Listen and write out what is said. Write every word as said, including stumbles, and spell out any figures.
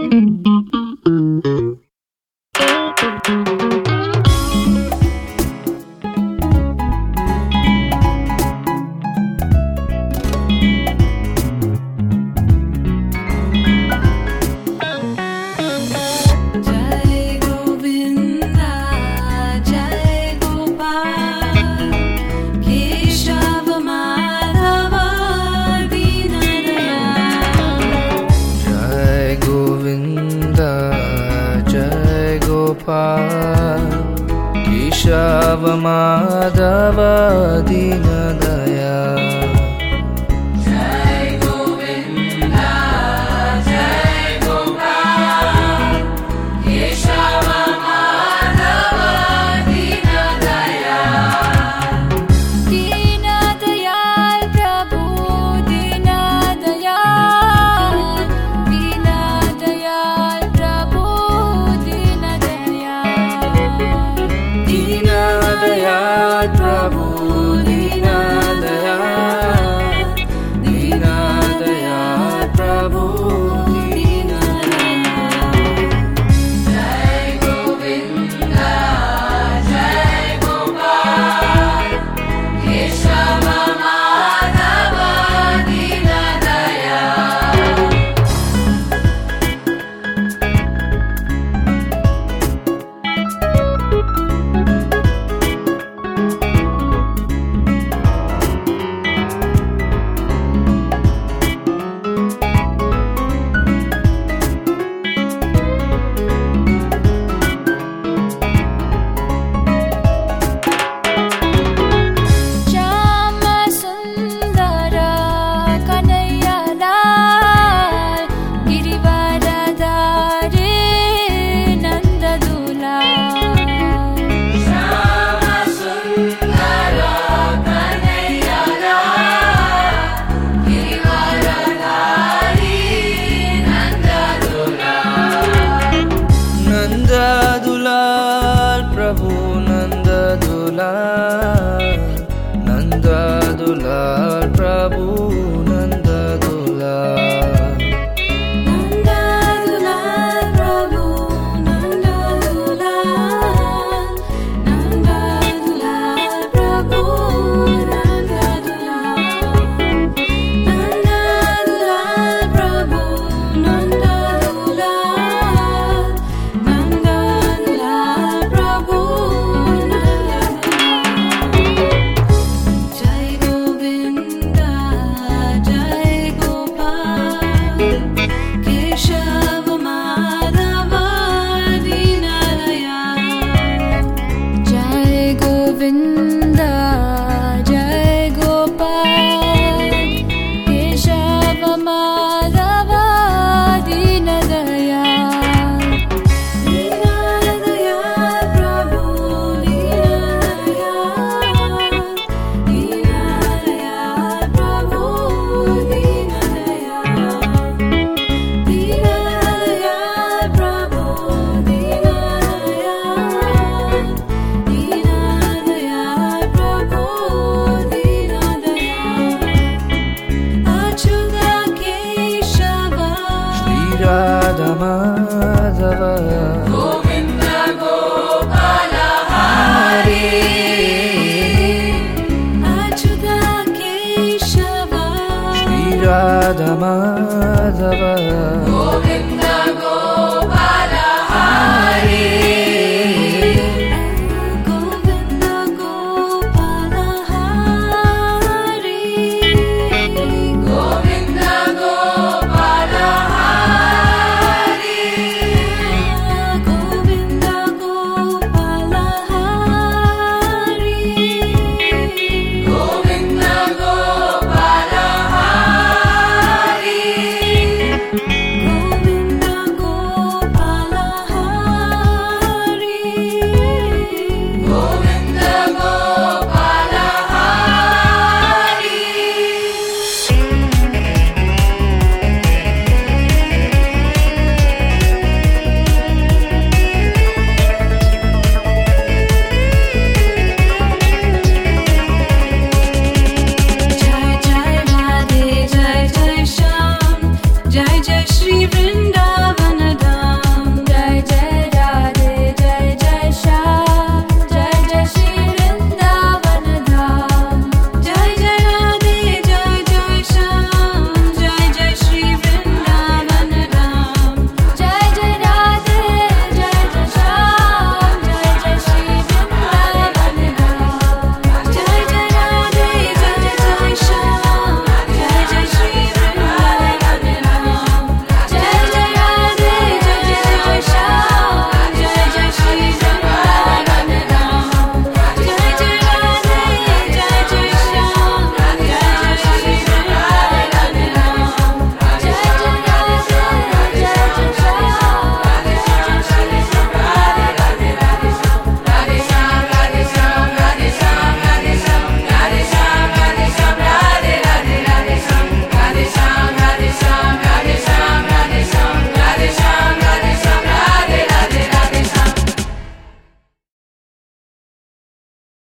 Keshav Madhav Deendayal Jai Govind Jai Gopal Keshav Madhav Deendayal Deendayal Prabhu Deendayal Deendayal Prabhu Deendayal Deendayal Prabhu Deendayal Deendayal Prabhu Deendayal Jai Govind Jai Gopal Keshav Madhav Deendayal नंददुलाल Prabhu नंददुलाल नंददुलाल Prabhu नंददुलाल नंददुलाल Prabhu नंददुलाल नंददुलाल Prabhu नंददुलाल नंददुलाल Prabhu नंददुलाल नंददुलाल Prabhu नंददुलाल Jai Govind Jai Gopal Keshav Madhav Deendayal Jai Govind Jai Gopal Keshav Madhav Deendayal Deendayal Prabhu Deendayal Deendayal Prabhu Deendayal Deendayal Prabhu Deendayal Deendayal Prabhu Deendayal Achyut Keshav Shri Radha Madhav Govind Gopal Hare Achyut Keshav Shri Radha Madhav